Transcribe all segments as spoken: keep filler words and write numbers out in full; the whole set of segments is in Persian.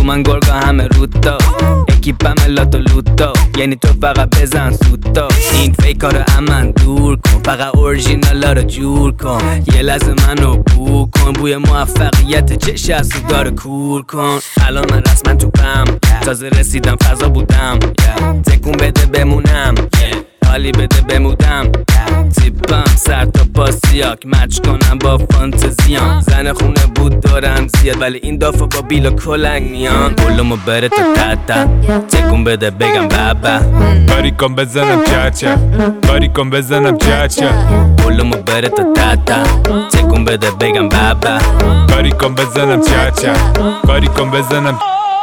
من گرگا همه روتا اکیپم لاتو لوتا یعنی تو فقط بزن سوتا این فیکارو امن دور کن فقط اورژینالا رو جور کن یه لحظه منو بو کن بوی موفقیت چش از تو داره کور کن الان من رسما تو پم تازه رسیدم فضا بودم تکون بده بمونم حالی بده بمودم تیپم سر تا پا سیاک مچ کنم با فانتزیام زن خونه بود دارم زیاد ولی این دافا با بیلا کلنگ میان بلومو بره تا تتا تکون بده بگم بابا باری کن بزنم چاچا باری کن بزنم چاچا بلومو بره تا تتا تکون بده بگم بابا باری کن بزنم چاچا باری کن بزنم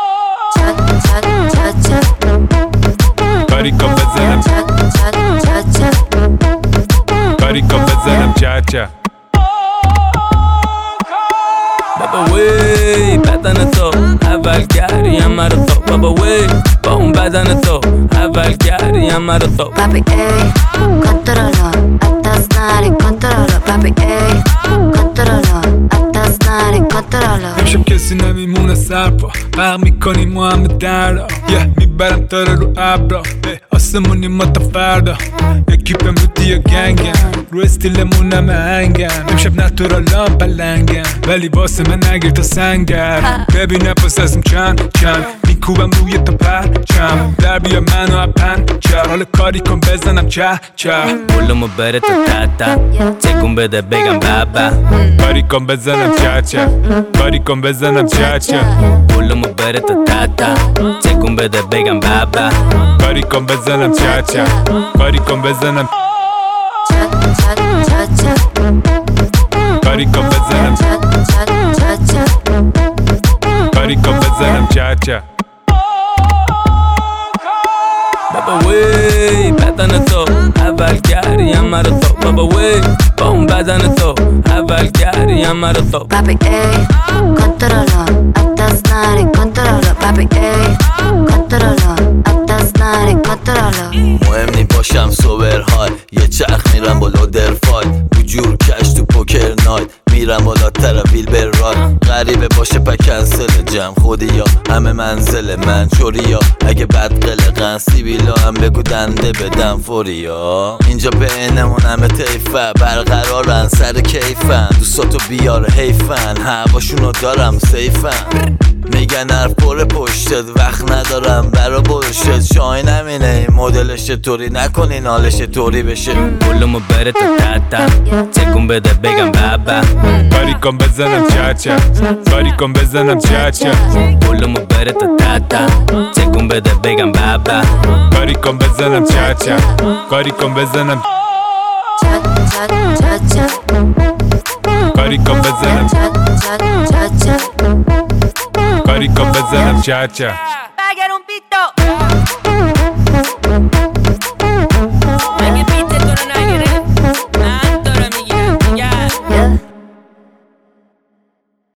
باری کن بزنم باری کن بزنم چاچا بابا وی بدن تو اول گریم مرا تو بابا وی با اون بدن تو اول گریم مرا تو Papi ey, controlo, estás nari, controlo Papi ey, controlo, estás nari, controlo امشب کسی نمیمونه سرپا غرق میکنیم ما همه دردا یه میبرم تاره رو ابرا آسمونی ما تا فردا اکیپم رو دیا گنگم رو استیلمون همه هنگم امشب نتورالام پلنگم ولی واسه من نگیر تا سنگرم ببینه پاس ازم چند چند میکوبم روی تا پرچم در بیا منو اپن چر حال کاری کن بزنم چه چه بلومو بره تا تتا تکون بده بگم بابا باری کن بزنم چه چه باری کن بزنم چه چه بلومو بره تا تتا تکون بده بگم بابا باری کن بزنم چه چه باری کن بزنم باری کن بزنم باری کن بزنم چه چه بابا وی بدن تو اول گریم مرا تو بابا وی با اون بدن تو اول گریم مرا تو Papi ey, controlo, estás nari, controlo Papi ey, controlo, estás nari, controlo مهم نی باشم سوبر های یه چرخ میرم بالا درفای بجور کش تو پوکر نایت میرم بالا ترویل بر رای غریبه باشه پا کنسل جمع خودی یا همه منزل من چوری یا اگه بد قلقن سیبیلا هم بگو دنده بدم فوری یا اینجا بینمون همه تیفه برقرارن سر کیفن دوستاتو بیار حیفن هواشونو دارم سیفن میگن حرف پر پشتت وقت ندارم برا بلشت شاین همینه این مدلش طوری نکنین حالش طوری بشه بلومو بره تا تتا تکون بده بگم بابا باری کن بزنم چه چه باری کن بزنم چه چه بلومو بره تا تتا تکون بده بگم بابا باری کن بزنم چه چه باری کن بزنم باری کن بزنم باری کن بزنم چه چه